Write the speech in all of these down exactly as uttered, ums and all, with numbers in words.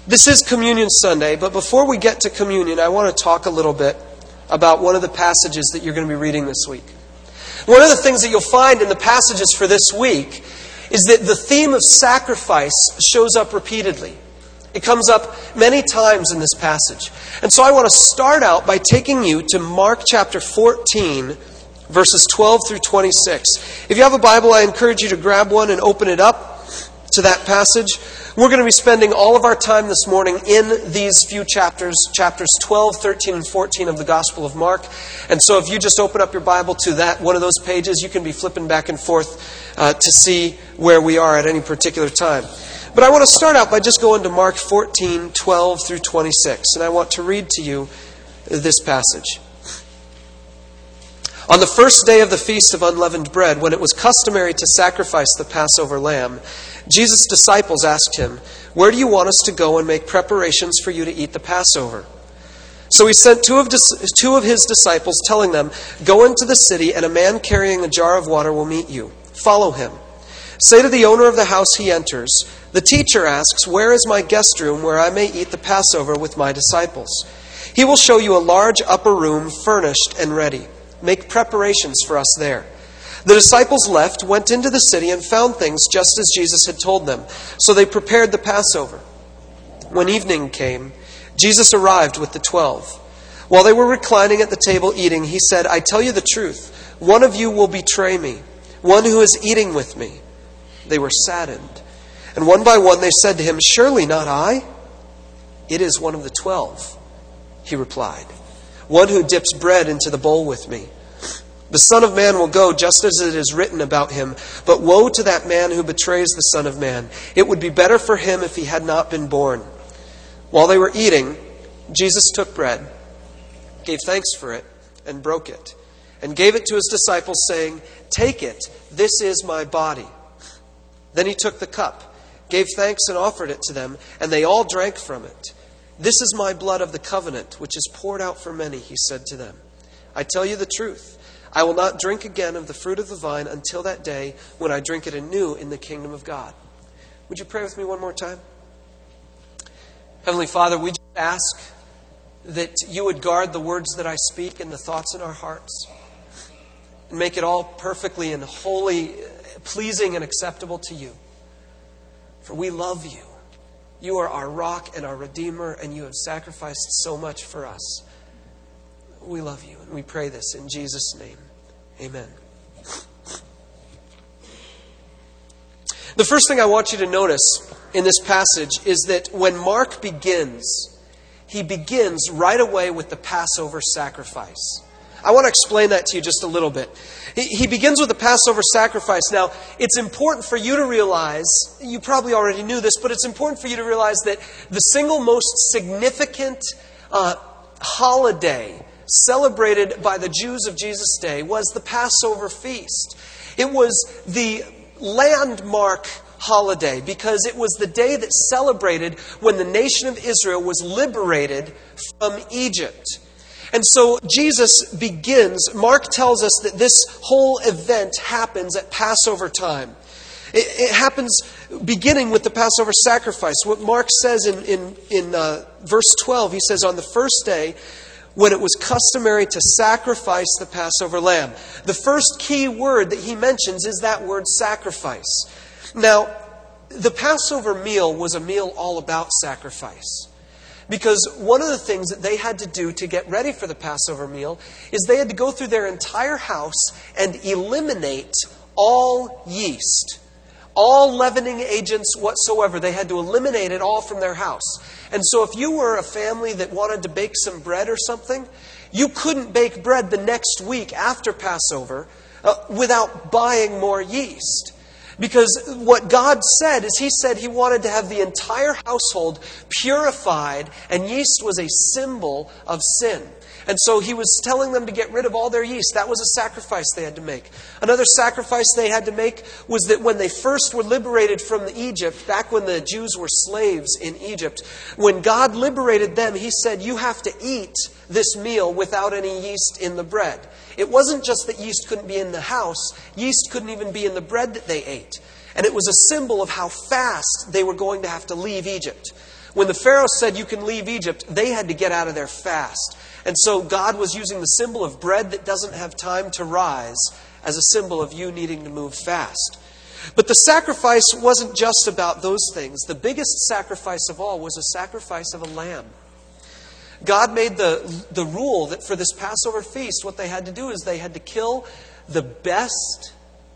This is Communion Sunday, but before we get to communion, I want to talk a little bit about one of the passages that you're going to be reading this week. One of the things that you'll find in the passages for this week is that the theme of sacrifice shows up repeatedly. It comes up many times in this passage. And so I want to start out by taking you to Mark chapter fourteen, verses twelve through twenty-six. If you have a Bible, I encourage you to grab one and open it up to that passage. We're going to be spending all of our time this morning in these few chapters, chapters twelve, thirteen, and fourteen of the Gospel of Mark. And so if you just open up your Bible to that one of those pages, you can be flipping back and forth uh, to see where we are at any particular time. But I want to start out by just going to Mark fourteen, twelve through twenty-six. And I want to read to you this passage. On the first day of the Feast of Unleavened Bread, when it was customary to sacrifice the Passover lamb, Jesus' disciples asked him, "Where do you want us to go and make preparations for you to eat the Passover?" So he sent two of, two of his disciples, telling them, "Go into the city, and a man carrying a jar of water will meet you. Follow him. Say to the owner of the house he enters, 'The teacher asks, where is my guest room where I may eat the Passover with my disciples?' He will show you a large upper room furnished and ready. Make preparations for us there." The disciples left, went into the city, and found things just as Jesus had told them. So they prepared the Passover. When evening came, Jesus arrived with the twelve. While they were reclining at the table eating, he said, "I tell you the truth, one of you will betray me, one who is eating with me." They were saddened. And one by one they said to him, "Surely not I?" "It is one of the twelve," he replied, "one who dips bread into the bowl with me. The Son of Man will go just as it is written about him, but woe to that man who betrays the Son of Man. It would be better for him if he had not been born." While they were eating, Jesus took bread, gave thanks for it, and broke it, and gave it to his disciples, saying, "Take it, this is my body." Then he took the cup, gave thanks and offered it to them, and they all drank from it. "This is my blood of the covenant, which is poured out for many," he said to them. "I tell you the truth, I will not drink again of the fruit of the vine until that day when I drink it anew in the kingdom of God." Would you pray with me one more time? Heavenly Father, we just ask that you would guard the words that I speak and the thoughts in our hearts, and make it all perfectly and wholly pleasing and acceptable to you. For we love you. You are our rock and our Redeemer, and you have sacrificed so much for us. We love you, and we pray this in Jesus' name. Amen. The first thing I want you to notice in this passage is that when Mark begins, he begins right away with the Passover sacrifice. I want to explain that to you just a little bit. He begins with the Passover sacrifice. Now, it's important for you to realize, you probably already knew this, but it's important for you to realize that the single most significant uh, holiday celebrated by the Jews of Jesus' day was the Passover feast. It was the landmark holiday because it was the day that celebrated when the nation of Israel was liberated from Egypt. And so Jesus begins, Mark tells us that this whole event happens at Passover time. It, it happens beginning with the Passover sacrifice. What Mark says in, in, in uh, verse twelve, he says, "On the first day, when it was customary to sacrifice the Passover lamb." The first key word that he mentions is that word sacrifice. Now, the Passover meal was a meal all about sacrifice. Because one of the things that they had to do to get ready for the Passover meal is they had to go through their entire house and eliminate all yeast. All leavening agents whatsoever. They had to eliminate it all from their house. And so if you were a family that wanted to bake some bread or something, you couldn't bake bread the next week after Passover uh, without buying more yeast. Because what God said is He said He wanted to have the entire household purified, and yeast was a symbol of sin. And so He was telling them to get rid of all their yeast. That was a sacrifice they had to make. Another sacrifice they had to make was that when they first were liberated from Egypt, back when the Jews were slaves in Egypt, when God liberated them, He said, "You have to eat this meal without any yeast in the bread." It wasn't just that yeast couldn't be in the house. Yeast couldn't even be in the bread that they ate. And it was a symbol of how fast they were going to have to leave Egypt. When the Pharaoh said you can leave Egypt, they had to get out of there fast. And so God was using the symbol of bread that doesn't have time to rise as a symbol of you needing to move fast. But the sacrifice wasn't just about those things. The biggest sacrifice of all was a sacrifice of a lamb. God made the, the rule that for this Passover feast, what they had to do is they had to kill the best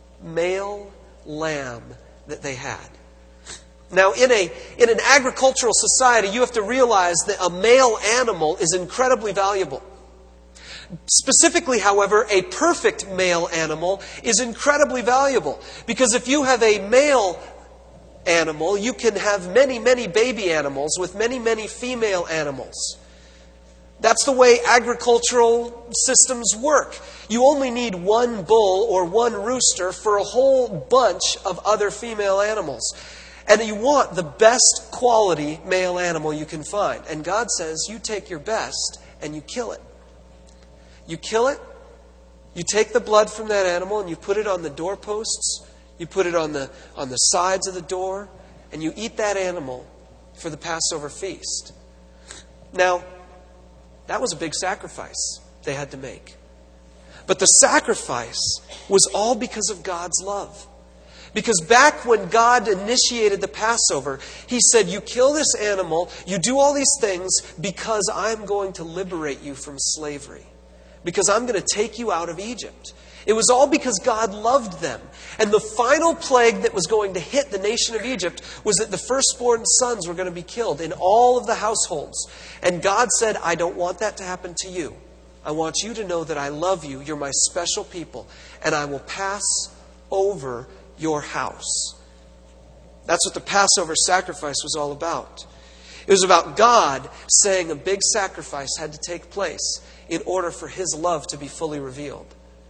male lamb that they had. Now, in a in an agricultural society, you have to realize that a male animal is incredibly valuable. Specifically, however, a perfect male animal is incredibly valuable. Because if you have a male animal, you can have many, many baby animals with many, many female animals. That's the way agricultural systems work. You only need one bull or one rooster for a whole bunch of other female animals. And you want the best quality male animal you can find. And God says, you take your best and you kill it. You kill it, you take the blood from that animal and you put it on the doorposts, you put it on the, on the sides of the door, and you eat that animal for the Passover feast. Now, that was a big sacrifice they had to make. But the sacrifice was all because of God's love. Because back when God initiated the Passover, He said, you kill this animal, you do all these things because I'm going to liberate you from slavery. Because I'm going to take you out of Egypt. It was all because God loved them. And the final plague that was going to hit the nation of Egypt was that the firstborn sons were going to be killed in all of the households. And God said, I don't want that to happen to you. I want you to know that I love you. You're my special people. And I will pass over your house. That's what the Passover sacrifice was all about. It was about God saying a big sacrifice had to take place in order for His love to be fully revealed.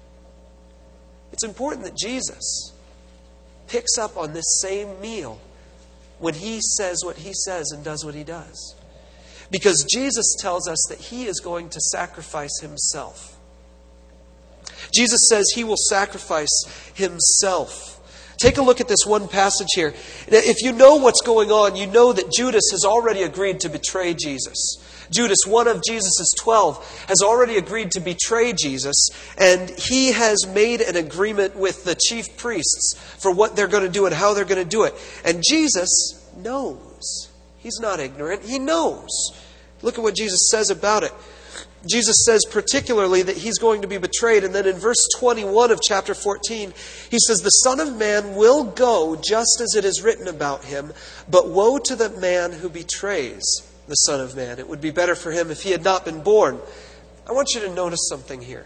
It's important that Jesus picks up on this same meal when He says what He says and does what He does. Because Jesus tells us that He is going to sacrifice Himself. Jesus says He will sacrifice Himself. Take a look at this one passage here. If you know what's going on, you know that Judas has already agreed to betray Jesus. Judas, one of Jesus' twelve, has already agreed to betray Jesus, and he has made an agreement with the chief priests for what they're going to do and how they're going to do it. And Jesus knows. He's not ignorant. He knows. Look at what Jesus says about it. Jesus says particularly that He's going to be betrayed. And then in verse twenty-one of chapter fourteen, He says, the Son of Man will go just as it is written about Him, but woe to the man who betrays the Son of Man. It would be better for him if he had not been born. I want you to notice something here.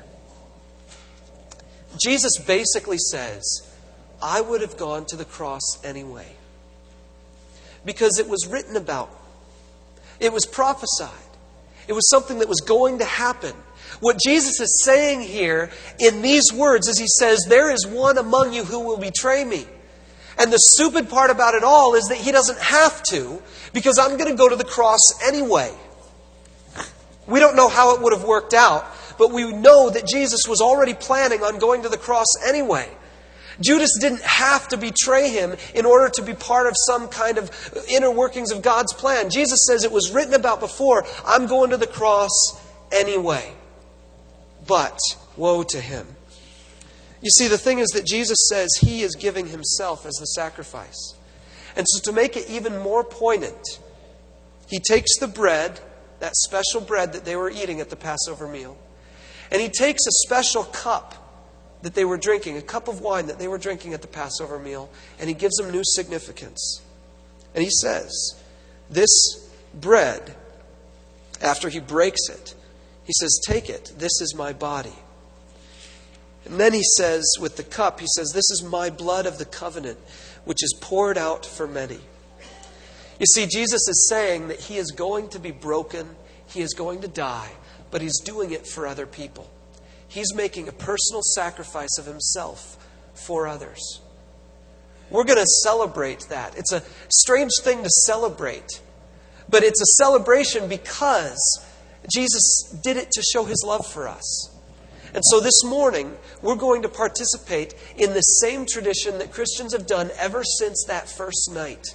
Jesus basically says, I would have gone to the cross anyway. Because it was written about. It was prophesied. It was something that was going to happen. What Jesus is saying here in these words is He says, there is one among you who will betray me. And the stupid part about it all is that He doesn't have to, because I'm going to go to the cross anyway. We don't know how it would have worked out, but we know that Jesus was already planning on going to the cross anyway. Judas didn't have to betray Him in order to be part of some kind of inner workings of God's plan. Jesus says it was written about before, I'm going to the cross anyway. But woe to him. You see, the thing is that Jesus says He is giving Himself as the sacrifice. And so to make it even more poignant, He takes the bread, that special bread that they were eating at the Passover meal, and He takes a special cup that they were drinking, a cup of wine that they were drinking at the Passover meal, and He gives them new significance. And He says, this bread, after He breaks it, He says, take it, this is my body. And then He says, with the cup, He says, this is my blood of the covenant, which is poured out for many. You see, Jesus is saying that He is going to be broken, He is going to die, but He's doing it for other people. He's making a personal sacrifice of Himself for others. We're going to celebrate that. It's a strange thing to celebrate, but it's a celebration because Jesus did it to show His love for us. And so this morning, we're going to participate in the same tradition that Christians have done ever since that first night.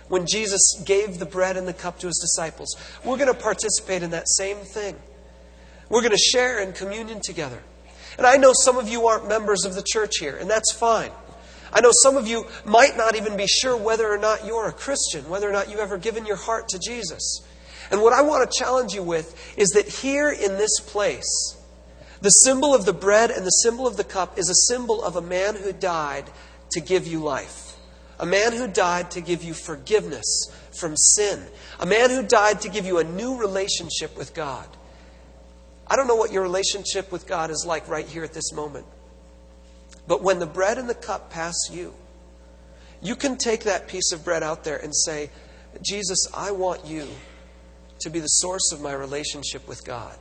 when Jesus gave the bread and the cup to His disciples. We're going to participate in that same thing. We're going to share in communion together. And I know some of you aren't members of the church here, and that's fine. I know some of you might not even be sure whether or not you're a Christian, whether or not you've ever given your heart to Jesus. And what I want to challenge you with is that here in this place, the symbol of the bread and the symbol of the cup is a symbol of a man who died to give you life. A man who died to give you forgiveness from sin. A man who died to give you a new relationship with God. I don't know what your relationship with God is like right here at this moment. But when the bread and the cup pass you, you can take that piece of bread out there and say, Jesus, I want you to be the source of my relationship with God.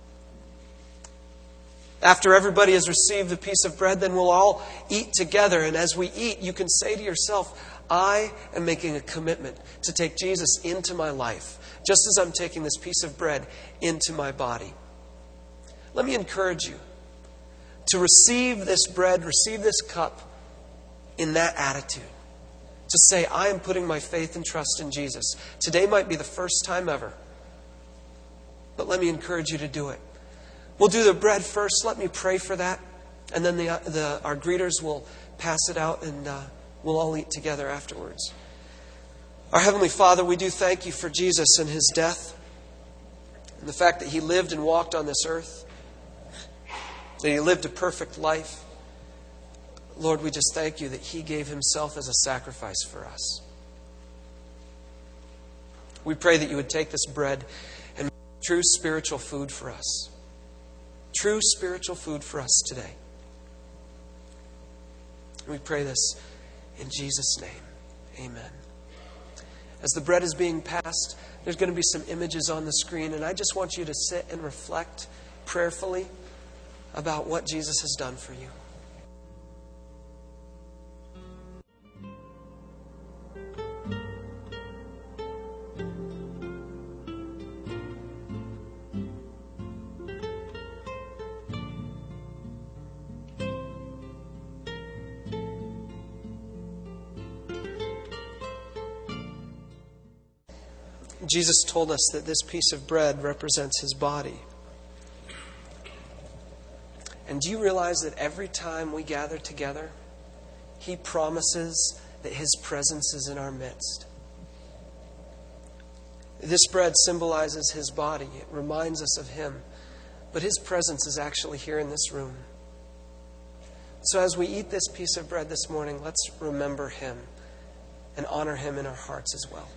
After everybody has received the piece of bread, then we'll all eat together. And as we eat, you can say to yourself, I am making a commitment to take Jesus into my life, just as I'm taking this piece of bread into my body. Let me encourage you to receive this bread, receive this cup in that attitude. To say, I am putting my faith and trust in Jesus. Today might be the first time ever. But let me encourage you to do it. We'll do the bread first. Let me pray for that. And then the, the, our greeters will pass it out and uh, we'll all eat together afterwards. Our Heavenly Father, we do thank you for Jesus and His death. And the fact that He lived and walked on this earth. That He lived a perfect life. Lord, we just thank you that He gave Himself as a sacrifice for us. We pray that you would take this bread and make it true spiritual food for us. True spiritual food for us today. And we pray this in Jesus' name. Amen. As the bread is being passed, there's going to be some images on the screen, and I just want you to sit and reflect prayerfully about what Jesus has done for you. Jesus told us that this piece of bread represents His body. And do you realize that every time we gather together, He promises that His presence is in our midst? This bread symbolizes His body. It reminds us of Him. But His presence is actually here in this room. So as we eat this piece of bread this morning, let's remember Him and honor Him in our hearts as well.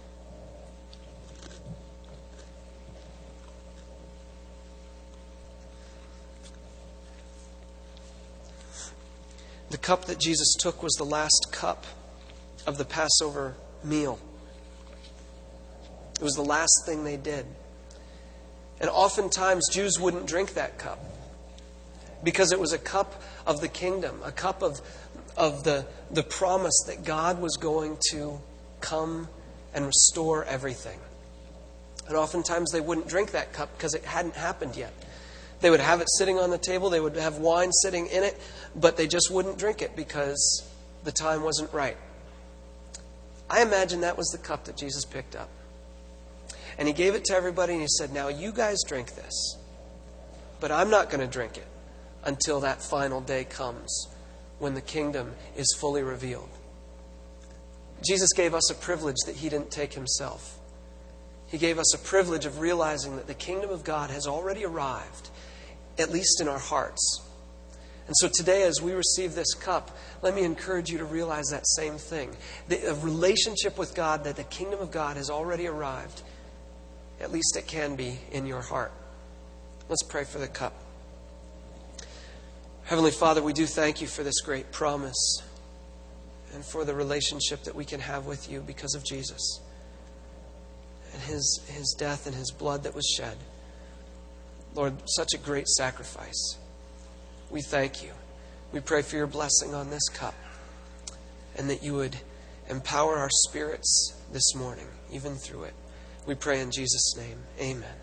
The cup that Jesus took was the last cup of the Passover meal. It was the last thing they did. And oftentimes Jews wouldn't drink that cup because it was a cup of the kingdom, a cup of, of the, the promise that God was going to come and restore everything. And oftentimes they wouldn't drink that cup because it hadn't happened yet. They would have it sitting on the table. They would have wine sitting in it, but they just wouldn't drink it because the time wasn't right. I imagine that was the cup that Jesus picked up. And He gave it to everybody and He said, now you guys drink this, but I'm not going to drink it until that final day comes when the kingdom is fully revealed. Jesus gave us a privilege that He didn't take Himself. He gave us a privilege of realizing that the kingdom of God has already arrived, at least in our hearts. And so today, as we receive this cup, let me encourage you to realize that same thing. The, a relationship with God, that the kingdom of God has already arrived. At least it can be in your heart. Let's pray for the cup. Heavenly Father, we do thank you for this great promise and for the relationship that we can have with you because of Jesus and His, His death and His blood that was shed. Lord, such a great sacrifice. We thank you. We pray for your blessing on this cup and that you would empower our spirits this morning, even through it. We pray in Jesus' name. Amen.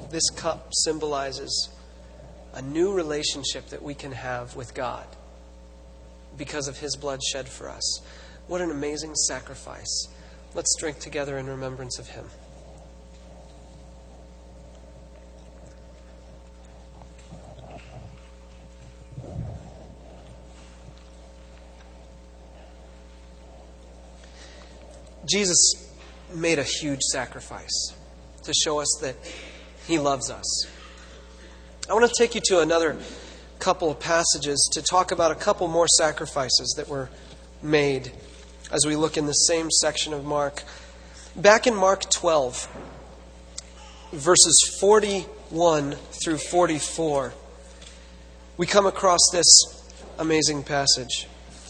this cup symbolizes a new relationship that we can have with God because of His blood shed for us. What an amazing sacrifice. Let's drink together in remembrance of Him. Jesus made a huge sacrifice to show us that He loves us. I want to take you to another couple of passages to talk about a couple more sacrifices that were made as we look in the same section of Mark. Back in Mark twelve, verses forty-one through forty-four, we come across this amazing passage.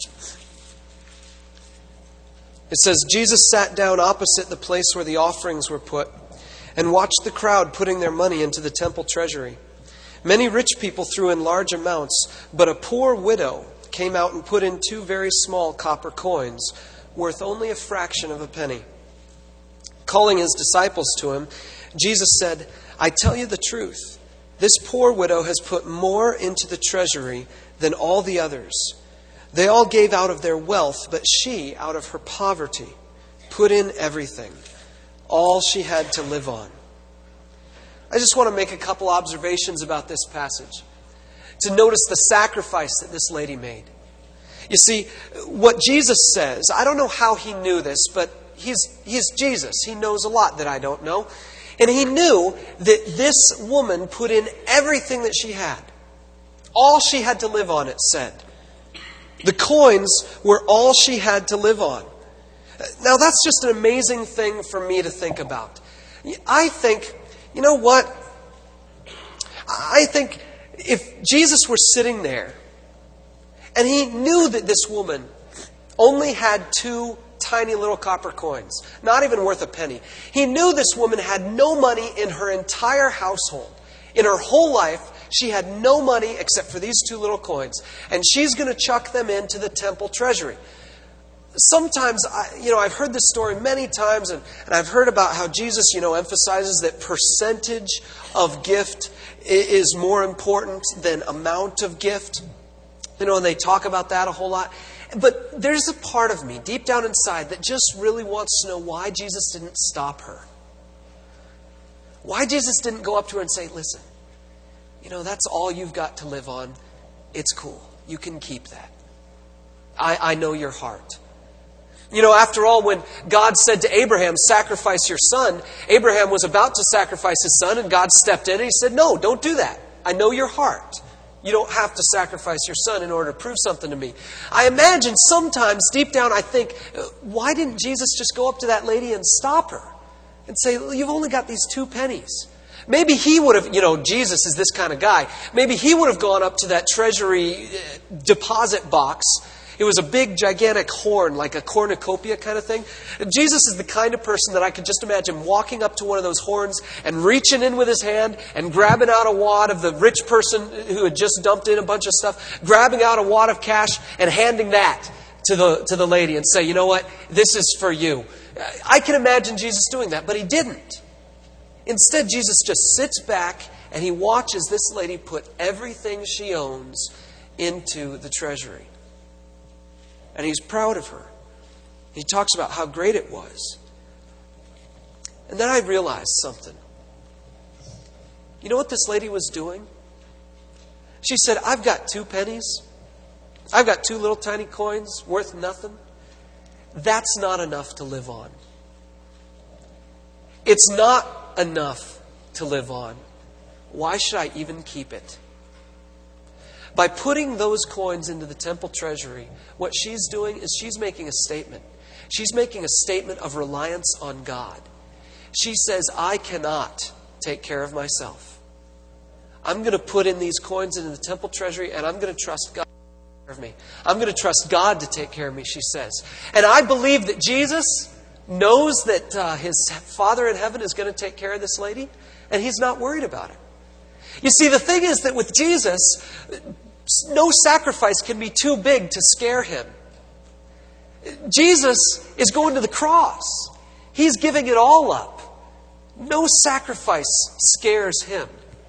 It says, Jesus sat down opposite the place where the offerings were put and watched the crowd putting their money into the temple treasury. Many rich people threw in large amounts, but a poor widow came out and put in two very small copper coins, worth only a fraction of a penny. Calling His disciples to Him, Jesus said, I tell you the truth, this poor widow has put more into the treasury than all the others. They all gave out of their wealth, but she, out of her poverty, put in everything, all she had to live on. I just want to make a couple observations about this passage, to notice the sacrifice that this lady made. You see, what Jesus says, I don't know how He knew this, but He's, he's Jesus. He knows a lot that I don't know. And He knew that this woman put in everything that she had. All she had to live on, it said. The coins were all she had to live on. Now, that's just an amazing thing for me to think about. I think, you know what? I think if Jesus were sitting there and He knew that this woman only had two tiny little copper coins, not even worth a penny. He knew this woman had no money in her entire household. In her whole life, she had no money except for these two little coins. And she's going to chuck them into the temple treasury. Sometimes, I, you know, I've heard this story many times, and, and I've heard about how Jesus, you know, emphasizes that percentage of gift is more important than amount of gift. You know, and they talk about that a whole lot. But there's a part of me, deep down inside, that just really wants to know why Jesus didn't stop her. Why Jesus didn't go up to her and say, listen, you know, that's all you've got to live on. It's cool. You can keep that. I, I know your heart. You know, after all, when God said to Abraham, sacrifice your son, Abraham was about to sacrifice his son, and God stepped in and He said, no, don't do that. I know your heart. You don't have to sacrifice your son in order to prove something to me. I imagine sometimes, deep down, I think, why didn't Jesus just go up to that lady and stop her? And say, you've only got these two pennies. Maybe He would have, you know, Jesus is this kind of guy. Maybe He would have gone up to that treasury deposit box. It was a big, gigantic horn, like a cornucopia kind of thing. Jesus is the kind of person that I could just imagine walking up to one of those horns and reaching in with his hand and grabbing out a wad of the rich person who had just dumped in a bunch of stuff, grabbing out a wad of cash and handing that to the, to the lady and say, you know what, this is for you. I can imagine Jesus doing that, but He didn't. Instead, Jesus just sits back and He watches this lady put everything she owns into the treasury. And He's proud of her. He talks about how great it was. And then I realized something. You know what this lady was doing? She said, I've got two pennies. I've got two little tiny coins worth nothing. That's not enough to live on. It's not enough to live on. Why should I even keep it? By putting those coins into the temple treasury, what she's doing is she's making a statement. She's making a statement of reliance on God. She says, I cannot take care of myself. I'm going to put in these coins into the temple treasury, and I'm going to trust God to take care of me. I'm going to trust God to take care of me, she says. And I believe that Jesus knows that uh, His Father in heaven is going to take care of this lady, and He's not worried about it. You see, the thing is that with Jesus, no sacrifice can be too big to scare Him. Jesus is going to the cross. He's giving it all up. No sacrifice scares him.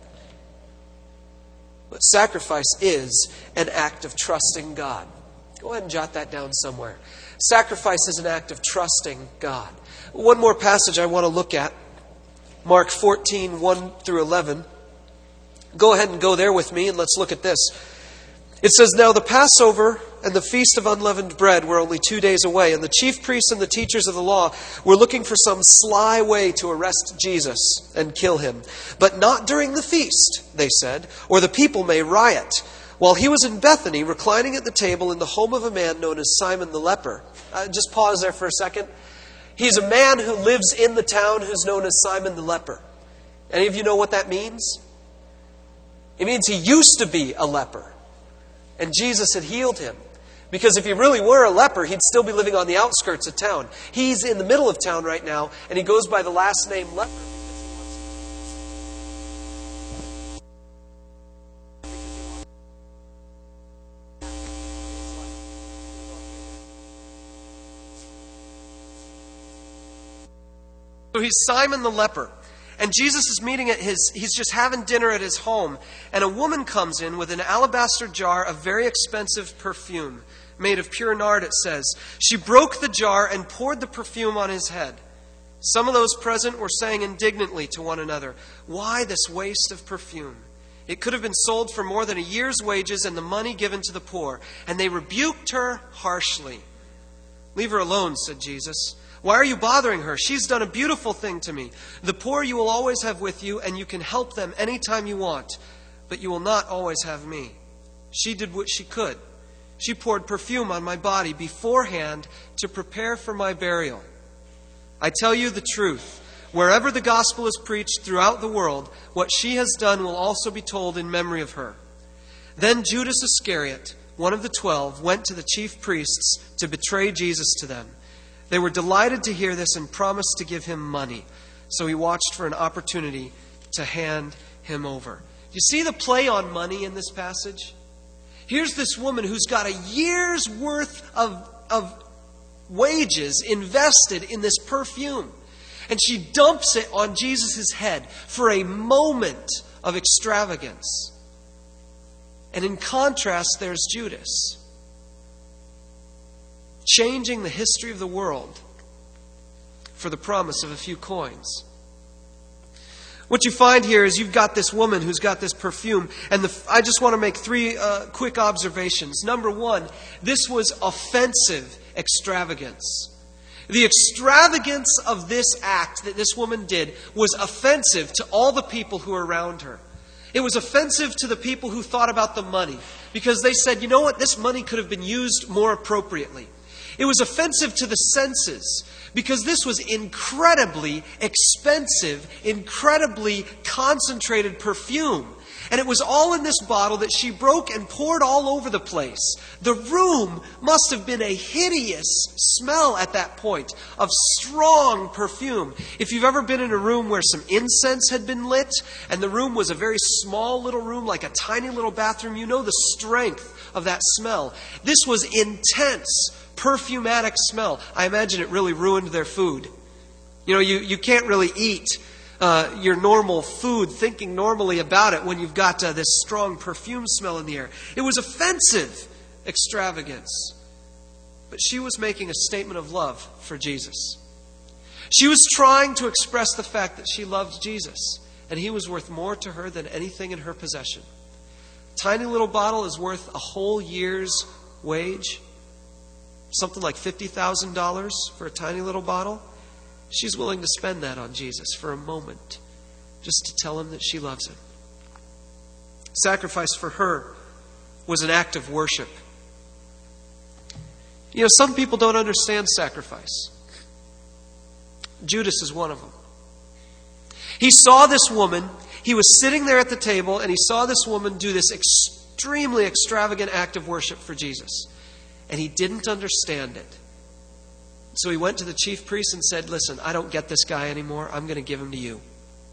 But sacrifice is an act of trusting God. Go ahead and jot that down somewhere. Sacrifice is an act of trusting God. One more passage I want to look at. Mark fourteen, one through eleven. Go ahead and go there with me and let's look at this. It says, "Now the Passover and the Feast of Unleavened Bread were only two days away, and the chief priests and the teachers of the law were looking for some sly way to arrest Jesus and kill him. But not during the feast, they said, or the people may riot. While he was in Bethany, reclining at the table in the home of a man known as Simon the leper." Uh, just pause there for a second. He's a man who lives in the town who's known as Simon the leper. Any of you know what that means? It means he used to be a leper. And Jesus had healed him. Because if he really were a leper, he'd still be living on the outskirts of town. He's in the middle of town right now, and he goes by the last name leper. So he's Simon the leper. And Jesus is meeting at his, he's just having dinner at his home. And a woman comes in with an alabaster jar of very expensive perfume, made of pure nard, it says. She broke the jar and poured the perfume on his head. Some of those present were saying indignantly to one another, "Why this waste of perfume? It could have been sold for more than a year's wages and the money given to the poor." And they rebuked her harshly. "Leave her alone," said Jesus. "Why are you bothering her? She's done a beautiful thing to me. The poor you will always have with you, and you can help them anytime you want. But you will not always have me. She did what she could. She poured perfume on my body beforehand to prepare for my burial. I tell you the truth. Wherever the gospel is preached throughout the world, what she has done will also be told in memory of her." Then Judas Iscariot, one of the twelve, went to the chief priests to betray Jesus to them. They were delighted to hear this and promised to give him money. So he watched for an opportunity to hand him over. You see the play on money in this passage? Here's this woman who's got a year's worth of, of wages invested in this perfume. And she dumps it on Jesus' head for a moment of extravagance. And in contrast, there's Judas, changing the history of the world for the promise of a few coins. What you find here is you've got this woman who's got this perfume. And the, I just want to make three uh, quick observations. Number one, this was offensive extravagance. The extravagance of this act that this woman did was offensive to all the people who were around her. It was offensive to the people who thought about the money, because they said, you know what, this money could have been used more appropriately. It was offensive to the senses, because this was incredibly expensive, incredibly concentrated perfume. And it was all in this bottle that she broke and poured all over the place. The room must have been a hideous smell at that point of strong perfume. If you've ever been in a room where some incense had been lit, and the room was a very small little room, like a tiny little bathroom, you know the strength of that smell. This was intense, perfumatic smell. I imagine it really ruined their food. You know, you, you can't really eat uh, your normal food thinking normally about it when you've got uh, this strong perfume smell in the air. It was offensive extravagance. But she was making a statement of love for Jesus. She was trying to express the fact that she loved Jesus, and he was worth more to her than anything in her possession. Tiny little bottle is worth a whole year's wage. Something like fifty thousand dollars for a tiny little bottle. She's willing to spend that on Jesus for a moment, just to tell him that she loves him. Sacrifice for her was an act of worship. You know, some people don't understand sacrifice. Judas is one of them. He saw this woman. He was sitting there at the table, and he saw this woman do this extremely extravagant act of worship for Jesus. And he didn't understand it. So he went to the chief priest and said, listen, I don't get this guy anymore. I'm going to give him to you.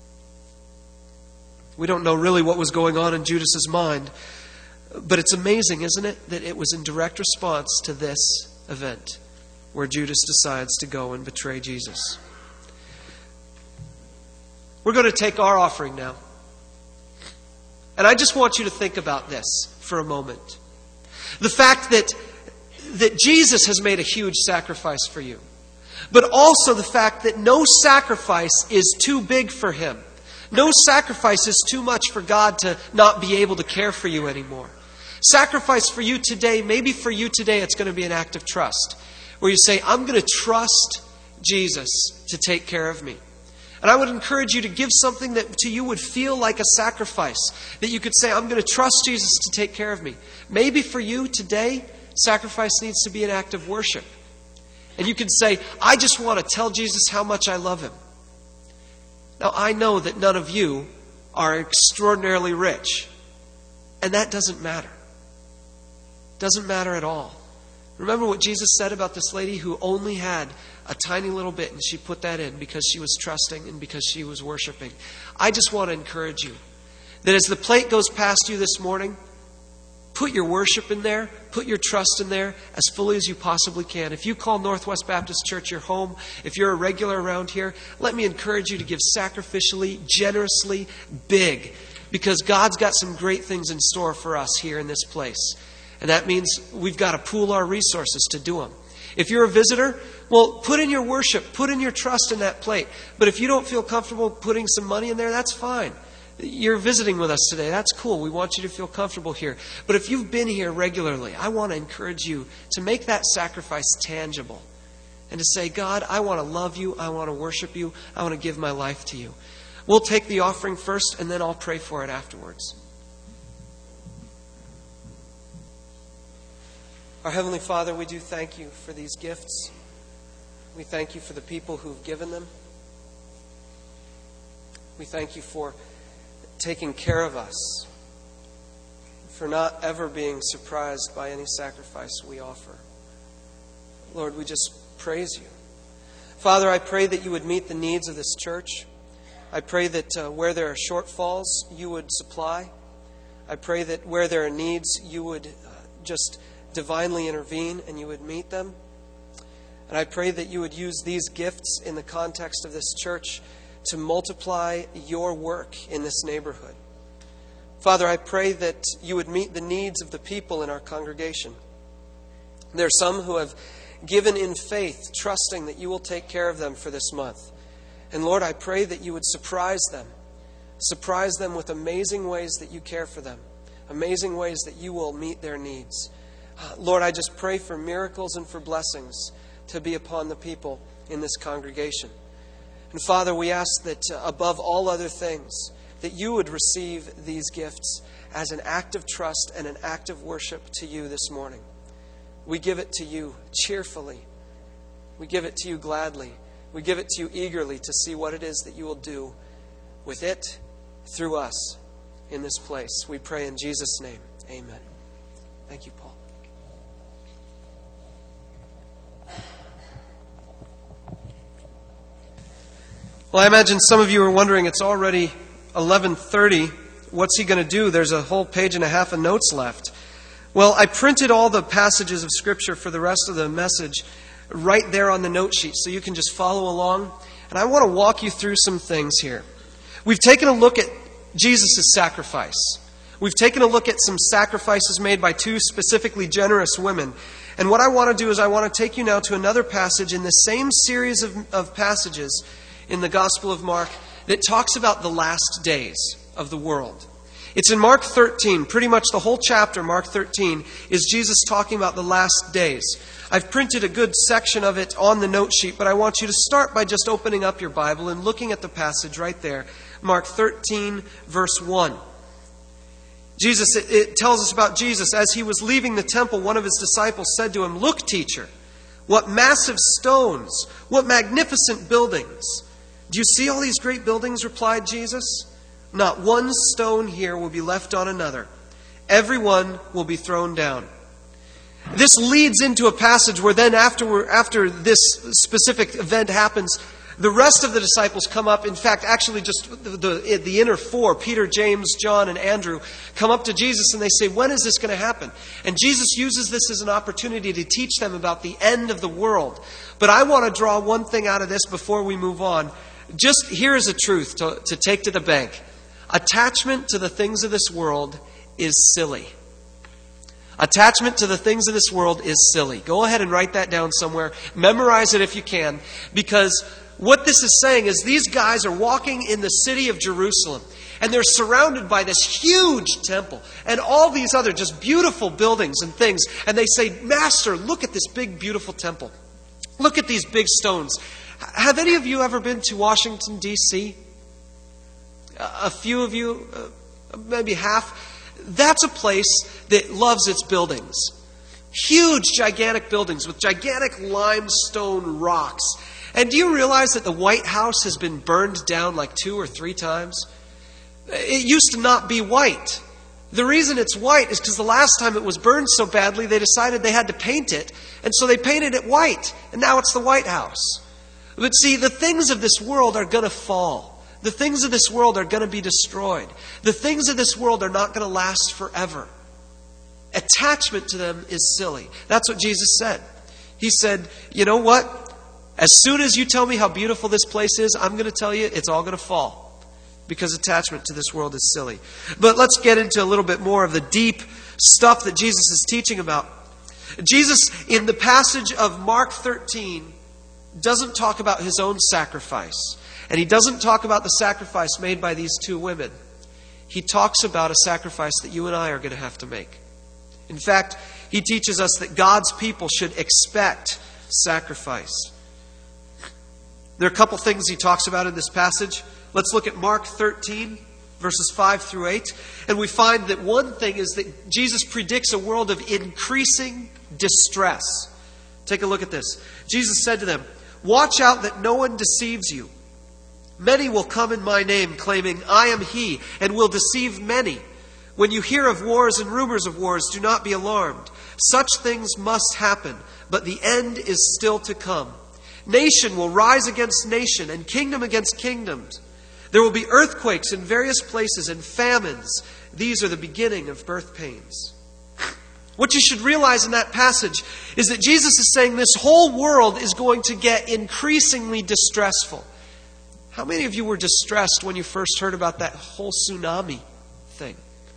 We don't know really what was going on in Judas's mind. But it's amazing, isn't it, that it was in direct response to this event where Judas decides to go and betray Jesus. We're going to take our offering now. And I just want you to think about this for a moment. The fact that, that Jesus has made a huge sacrifice for you. But also the fact that no sacrifice is too big for Him. No sacrifice is too much for God to not be able to care for you anymore. Sacrifice for you today, maybe for you today it's going to be an act of trust. Where you say, I'm going to trust Jesus to take care of me. And I would encourage you to give something that to you would feel like a sacrifice. That you could say, I'm going to trust Jesus to take care of me. Maybe for you today, sacrifice needs to be an act of worship. And you can say, I just want to tell Jesus how much I love Him. Now, I know that none of you are extraordinarily rich. And that doesn't matter. Doesn't matter at all. Remember what Jesus said about this lady who only had a tiny little bit, and she put that in because she was trusting and because she was worshiping. I just want to encourage you that as the plate goes past you this morning, put your worship in there, put your trust in there as fully as you possibly can. If you call Northwest Baptist Church your home, if you're a regular around here, let me encourage you to give sacrificially, generously, big, because God's got some great things in store for us here in this place. And that means we've got to pool our resources to do them. If you're a visitor, well, put in your worship, put in your trust in that plate. But if you don't feel comfortable putting some money in there, that's fine. You're visiting with us today. That's cool. We want you to feel comfortable here. But if you've been here regularly, I want to encourage you to make that sacrifice tangible. And to say, God, I want to love you. I want to worship you. I want to give my life to you. We'll take the offering first, and then I'll pray for it afterwards. Our Heavenly Father, we do thank you for these gifts. We thank you for the people who've given them. We thank you for taking care of us, for not ever being surprised by any sacrifice we offer. Lord, we just praise you. Father, I pray that you would meet the needs of this church. I pray that uh, where there are shortfalls, you would supply. I pray that where there are needs, you would uh, just divinely intervene and you would meet them. And I pray that you would use these gifts in the context of this church to multiply your work in this neighborhood. Father, I pray that you would meet the needs of the people in our congregation. There are some who have given in faith, trusting that you will take care of them for this month. And Lord, I pray that you would surprise them. Surprise them with amazing ways that you care for them. Amazing ways that you will meet their needs. Lord, I just pray for miracles and for blessings to be upon the people in this congregation. And Father, we ask that uh, above all other things, that you would receive these gifts as an act of trust and an act of worship to you this morning. We give it to you cheerfully. We give it to you gladly. We give it to you eagerly to see what it is that you will do with it through us in this place. We pray in Jesus' name. Amen. Thank you, Paul. Well, I imagine some of you are wondering, it's already eleven thirty. What's he going to do? There's a whole page and a half of notes left. Well, I printed all the passages of Scripture for the rest of the message right there on the note sheet, so you can just follow along. And I want to walk you through some things here. We've taken a look at Jesus' sacrifice. We've taken a look at some sacrifices made by two specifically generous women. And what I want to do is I want to take you now to another passage in the same series of, of passages in the Gospel of Mark that talks about the last days of the world. It's in Mark thirteen. Pretty much the whole chapter, Mark thirteen, is Jesus talking about the last days. I've printed a good section of it on the note sheet, but I want you to start by just opening up your Bible and looking at the passage right there. Mark thirteen, verse one. Jesus, it, it tells us about Jesus. As he was leaving the temple, one of his disciples said to him, "Look, teacher, what massive stones, what magnificent buildings." "Do you see all these great buildings?" replied Jesus. "Not one stone here will be left on another. Every one will be thrown down." This leads into a passage where then after, after this specific event happens, the rest of the disciples come up. In fact, actually just the, the, the inner four, Peter, James, John, and Andrew, come up to Jesus and they say, "When is this going to happen?" And Jesus uses this as an opportunity to teach them about the end of the world. But I want to draw one thing out of this before we move on. just here is a truth to, to take to the bank. Attachment to the things of this world is silly. Attachment to the things of this world is silly. Go ahead and write that down somewhere. Memorize it if you can. Because what this is saying is these guys are walking in the city of Jerusalem. And they're surrounded by this huge temple. And all these other just beautiful buildings and things. And they say, Master, look at this big, beautiful temple. Look at these big stones. Have any of you ever been to Washington, D C? A few of you, uh, maybe half. That's a place that loves its buildings. Huge, gigantic buildings with gigantic limestone rocks. And do you realize that the White House has been burned down like two or three times? It used to not be white. The reason it's white is because the last time it was burned so badly, they decided they had to paint it. And so they painted it white. And now it's the White House. But see, the things of this world are going to fall. The things of this world are going to be destroyed. The things of this world are not going to last forever. Attachment to them is silly. That's what Jesus said. He said, you know what? As soon as you tell me how beautiful this place is, I'm going to tell you it's all going to fall. Because attachment to this world is silly. But let's get into a little bit more of the deep stuff that Jesus is teaching about. Jesus, in the passage of Mark thirteen, doesn't talk about his own sacrifice. And he doesn't talk about the sacrifice made by these two women. He talks about a sacrifice that you and I are going to have to make. In fact, he teaches us that God's people should expect sacrifice. There are a couple things he talks about in this passage. Let's look at Mark thirteen, verses five through eight. And we find that one thing is that Jesus predicts a world of increasing distress. Take a look at this. Jesus said to them, "Watch out that no one deceives you. Many will come in my name, claiming, 'I am he,' and will deceive many. When you hear of wars and rumors of wars, do not be alarmed. Such things must happen, but the end is still to come. Nation will rise against nation, and kingdom against kingdoms. There will be earthquakes in various places and famines. These are the beginning of birth pains." What you should realize in that passage is that Jesus is saying this whole world is going to get increasingly distressful. How many of you were distressed when you first heard about that whole tsunami thing?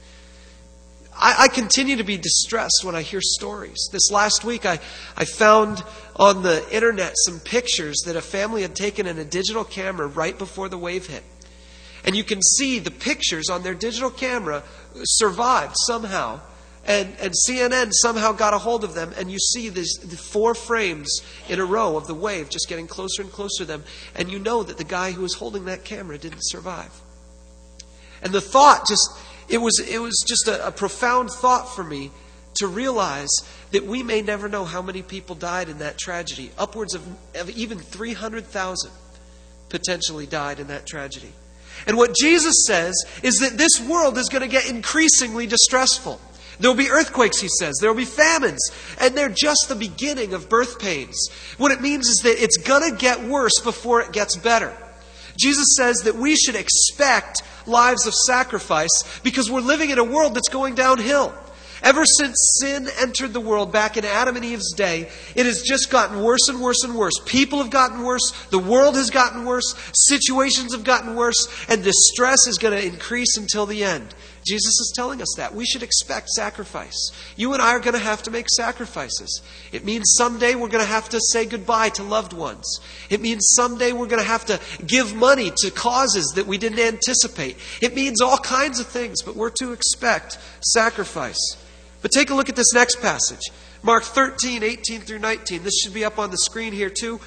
I, I continue to be distressed when I hear stories. This last week I, I found on the internet some pictures that a family had taken in a digital camera right before the wave hit. And you can see the pictures on their digital camera survived somehow. And, and C N N somehow got a hold of them, and you see this, the four frames in a row of the wave just getting closer and closer to them, and you know that the guy who was holding that camera didn't survive. And the thought just, it was, it was just a, a profound thought for me to realize that we may never know how many people died in that tragedy. Upwards of, of even three hundred thousand potentially died in that tragedy. And what Jesus says is that this world is going to get increasingly distressful. There will be earthquakes, he says. There will be famines. And they're just the beginning of birth pains. What it means is that it's going to get worse before it gets better. Jesus says that we should expect lives of sacrifice because we're living in a world that's going downhill. Ever since sin entered the world back in Adam and Eve's day, it has just gotten worse and worse and worse. People have gotten worse. The world has gotten worse. Situations have gotten worse. And distress is going to increase until the end. Jesus is telling us that. We should expect sacrifice. You and I are going to have to make sacrifices. It means someday we're going to have to say goodbye to loved ones. It means someday we're going to have to give money to causes that we didn't anticipate. It means all kinds of things, but we're to expect sacrifice. But take a look at this next passage. Mark thirteen, eighteen through nineteen. This should be up on the screen here too.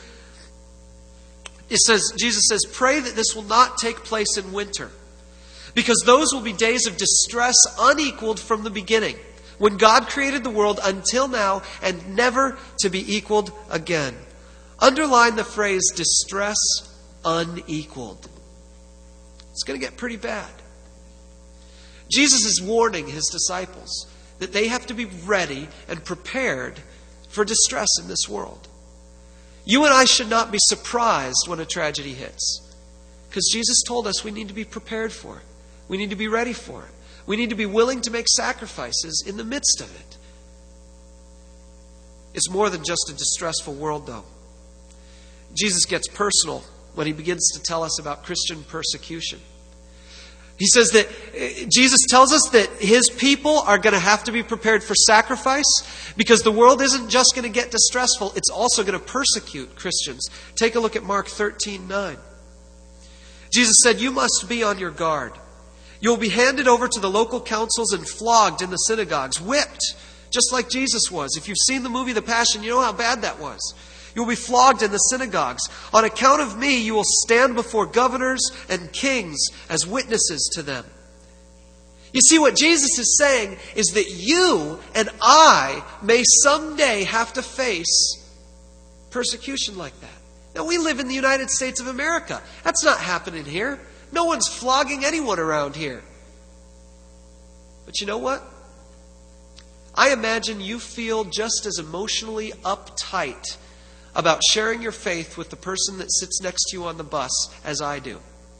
It says, Jesus says, "Pray that this will not take place in winter, because those will be days of distress unequaled from the beginning, when God created the world until now, and never to be equaled again." Underline the phrase, distress unequaled. It's going to get pretty bad. Jesus is warning his disciples that they have to be ready and prepared for distress in this world. You and I should not be surprised when a tragedy hits, because Jesus told us we need to be prepared for it. We need to be ready for it. We need to be willing to make sacrifices in the midst of it. It's more than just a distressful world, though. Jesus gets personal when he begins to tell us about Christian persecution. He says that Jesus tells us that his people are going to have to be prepared for sacrifice because the world isn't just going to get distressful, it's also going to persecute Christians. Take a look at Mark thirteen nine. Jesus said, "You must be on your guard. You will be handed over to the local councils and flogged in the synagogues, whipped, just like Jesus was. If you've seen the movie The Passion, you know how bad that was. You will be flogged in the synagogues. On account of me, you will stand before governors and kings as witnesses to them." You see, what Jesus is saying is that you and I may someday have to face persecution like that. Now, we live in the United States of America. That's not happening here. No one's flogging anyone around here. But you know what? I imagine you feel just as emotionally uptight about sharing your faith with the person that sits next to you on the bus as I do.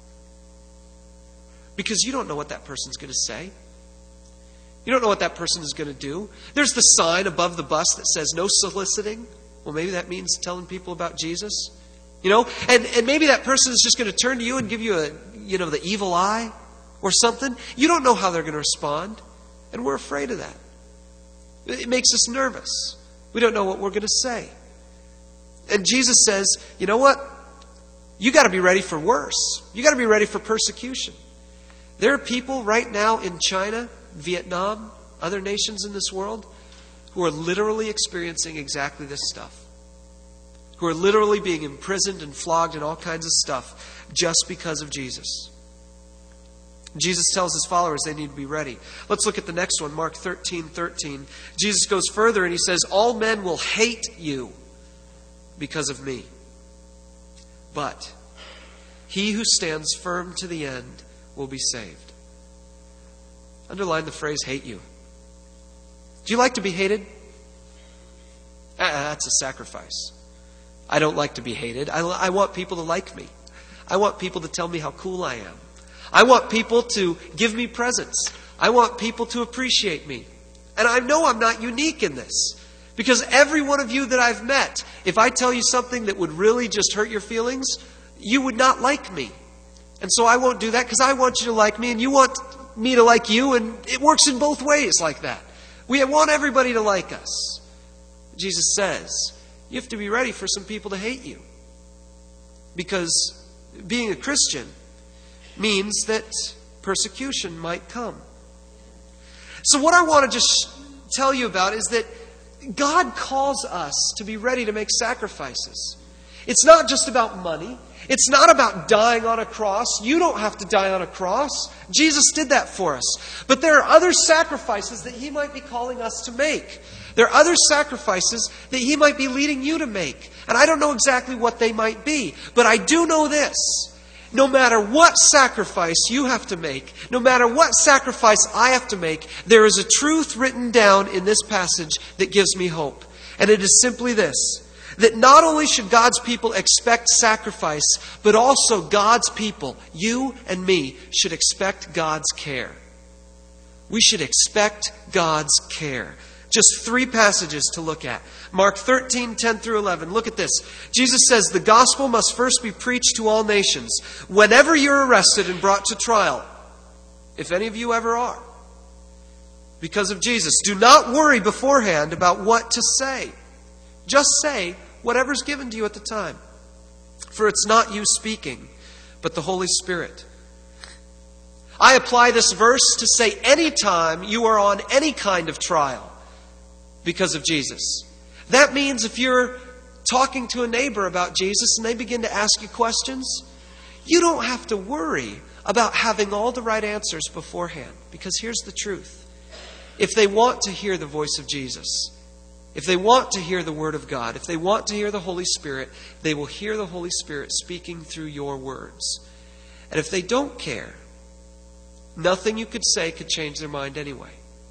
Because you don't know what that person's going to say. You don't know what that person is going to do. There's the sign above the bus that says no soliciting. Well, maybe that means telling people about Jesus. You know, and, and maybe that person is just going to turn to you and give you a, you know, the evil eye or something. You don't know how they're going to respond. And we're afraid of that. It makes us nervous. We don't know what we're going to say. And Jesus says, you know what? You got to be ready for worse. You got to be ready for persecution. There are people right now in China, Vietnam, other nations in this world who are literally experiencing exactly this stuff. Who are literally being imprisoned and flogged and all kinds of stuff just because of Jesus. Jesus tells his followers they need to be ready. Let's look at the next one, Mark thirteen thirteen. Jesus goes further and he says, "All men will hate you because of me. But he who stands firm to the end will be saved." Underline the phrase, hate you. Do you like to be hated? Ah, that's a sacrifice. I don't like to be hated. I, I want people to like me. I want people to tell me how cool I am. I want people to give me presents. I want people to appreciate me. And I know I'm not unique in this. Because every one of you that I've met, if I tell you something that would really just hurt your feelings, you would not like me. And so I won't do that because I want you to like me and you want me to like you, and it works in both ways like that. We want everybody to like us. Jesus says, you have to be ready for some people to hate you. Because being a Christian means that persecution might come. So what I want to just tell you about is that God calls us to be ready to make sacrifices. It's not just about money. It's not about dying on a cross. You don't have to die on a cross. Jesus did that for us. But there are other sacrifices that He might be calling us to make. There are other sacrifices that He might be leading you to make. And I don't know exactly what they might be. But I do know this. No matter what sacrifice you have to make, no matter what sacrifice I have to make, there is a truth written down in this passage that gives me hope. And it is simply this, that not only should God's people expect sacrifice, but also God's people, you and me, should expect God's care. We should expect God's care. Just three passages to look at. Mark thirteen, ten through eleven. Look at this. Jesus says, the gospel must first be preached to all nations. Whenever you're arrested and brought to trial, if any of you ever are, because of Jesus, do not worry beforehand about what to say. Just say whatever's given to you at the time. For it's not you speaking, but the Holy Spirit. I apply this verse to say anytime you are on any kind of trial because of Jesus. That means if you're talking to a neighbor about Jesus and they begin to ask you questions, you don't have to worry about having all the right answers beforehand. Because here's the truth. If they want to hear the voice of Jesus, if they want to hear the Word of God, if they want to hear the Holy Spirit, they will hear the Holy Spirit speaking through your words. And if they don't care, nothing you could say could change their mind anyway.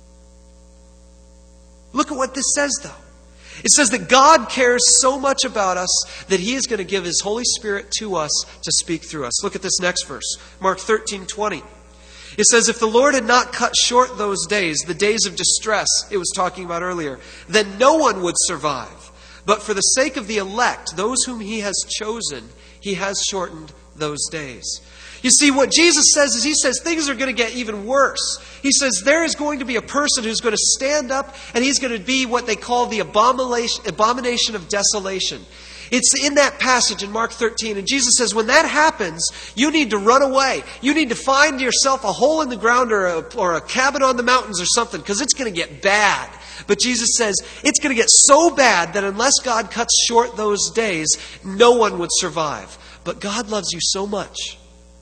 Look at what this says, though. It says that God cares so much about us that He is going to give His Holy Spirit to us to speak through us. Look at this next verse, Mark thirteen twenty. It says, if the Lord had not cut short those days, the days of distress it was talking about earlier, then no one would survive. But for the sake of the elect, those whom He has chosen, He has shortened those days. You see, what Jesus says is, He says things are going to get even worse. He says there is going to be a person who's going to stand up and he's going to be what they call the abomination, abomination of desolation. It's in that passage in Mark thirteen. And Jesus says, when that happens, you need to run away. You need to find yourself a hole in the ground or a, or a cabin on the mountains or something, because it's going to get bad. But Jesus says it's going to get so bad that unless God cuts short those days, no one would survive. But God loves you so much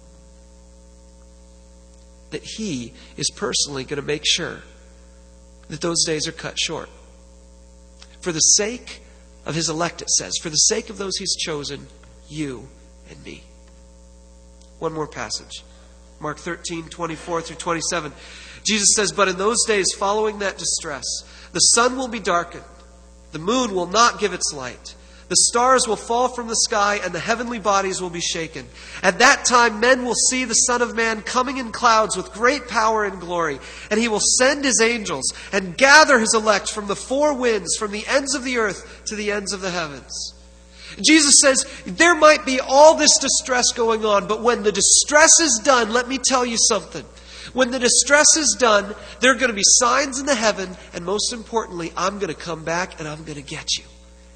that He is personally going to make sure that those days are cut short. For the sake of His elect, it says, for the sake of those He's chosen, you and me. One more passage. Mark thirteen, twenty-four through twenty-seven. Jesus says, but in those days following that distress, the sun will be darkened, the moon will not give its light, the stars will fall from the sky, and the heavenly bodies will be shaken. At that time, men will see the Son of Man coming in clouds with great power and glory. And He will send His angels and gather His elect from the four winds, from the ends of the earth to the ends of the heavens. Jesus says, there might be all this distress going on, but when the distress is done, let me tell you something. When the distress is done, there are going to be signs in the heaven, and most importantly, I'm going to come back and I'm going to get you.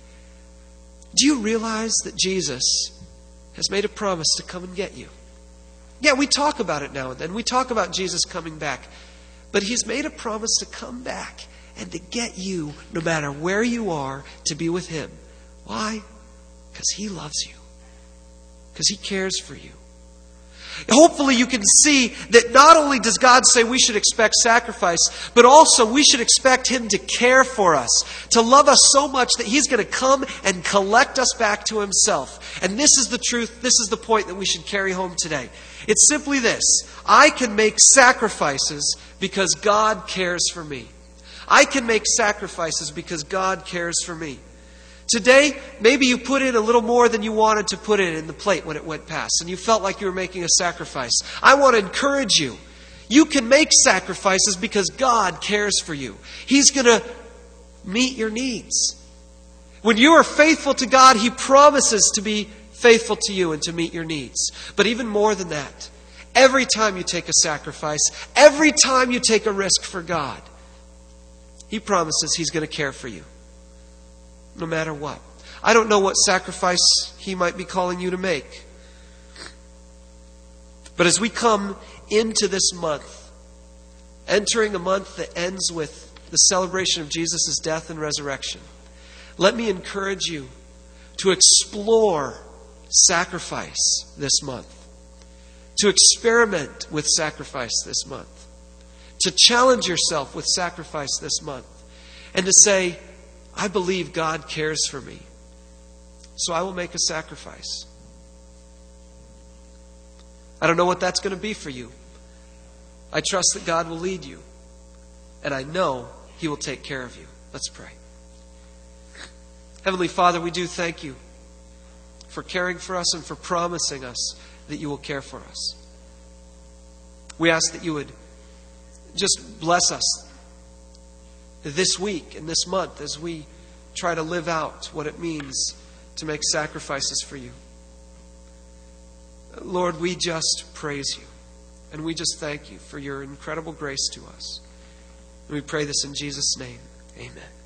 Do you realize that Jesus has made a promise to come and get you? Yeah, we talk about it now and then. We talk about Jesus coming back. But He's made a promise to come back and to get you, no matter where you are, to be with Him. Why? Because He loves you. Because He cares for you. Hopefully you can see that not only does God say we should expect sacrifice, but also we should expect Him to care for us, to love us so much that He's going to come and collect us back to Himself. And this is the truth, this is the point that we should carry home today. It's simply this: I can make sacrifices because God cares for me. I can make sacrifices because God cares for me. Today, maybe you put in a little more than you wanted to put in in the plate when it went past, and you felt like you were making a sacrifice. I want to encourage you. You can make sacrifices because God cares for you. He's going to meet your needs. When you are faithful to God, He promises to be faithful to you and to meet your needs. But even more than that, every time you take a sacrifice, every time you take a risk for God, He promises He's going to care for you. No matter what. I don't know what sacrifice He might be calling you to make. But as we come into this month, entering a month that ends with the celebration of Jesus' death and resurrection, let me encourage you to explore sacrifice this month. To experiment with sacrifice this month. To challenge yourself with sacrifice this month. And to say, I believe God cares for me, so I will make a sacrifice. I don't know what that's going to be for you. I trust that God will lead you, and I know He will take care of you. Let's pray. Heavenly Father, we do thank You for caring for us and for promising us that You will care for us. We ask that You would just bless us this week and this month as we try to live out what it means to make sacrifices for You. Lord, we just praise You and we just thank You for Your incredible grace to us. And we pray this in Jesus' name. Amen.